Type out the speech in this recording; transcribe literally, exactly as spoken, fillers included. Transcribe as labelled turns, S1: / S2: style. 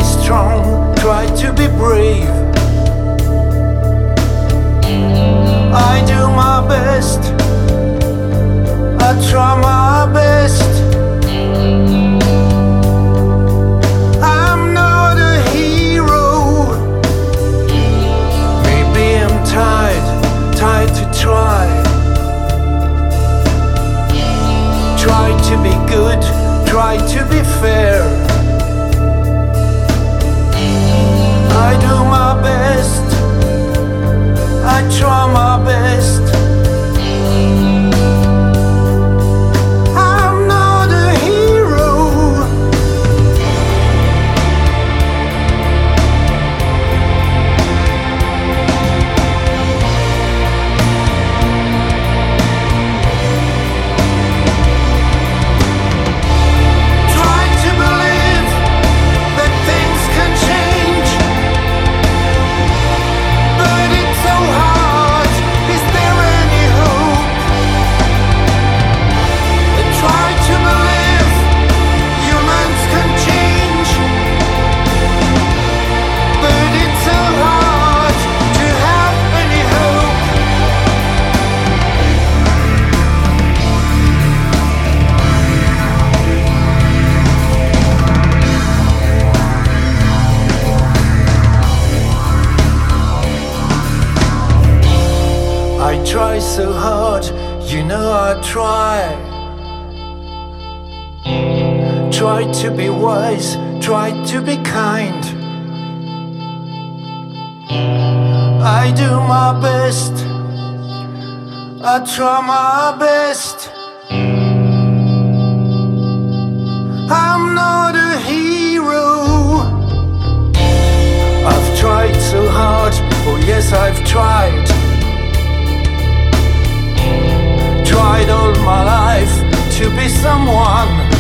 S1: strong, try to be brave. I do my best, I try my best. I'm not a hero. Maybe I'm tired, tired to try. Try to be good, try to be fair. I do my best, I try my best. I'm not a hero. Try to believe that things can change, but it's so hard. Is there any hope? Try to believe humans can change, but it's so hard to have any hope. I try so hard, you know I try. Try to be wise, try to be kind. I do my best, I try my best. I'm not a hero. I've tried so hard, oh yes I've tried. Tried all my life to be someone.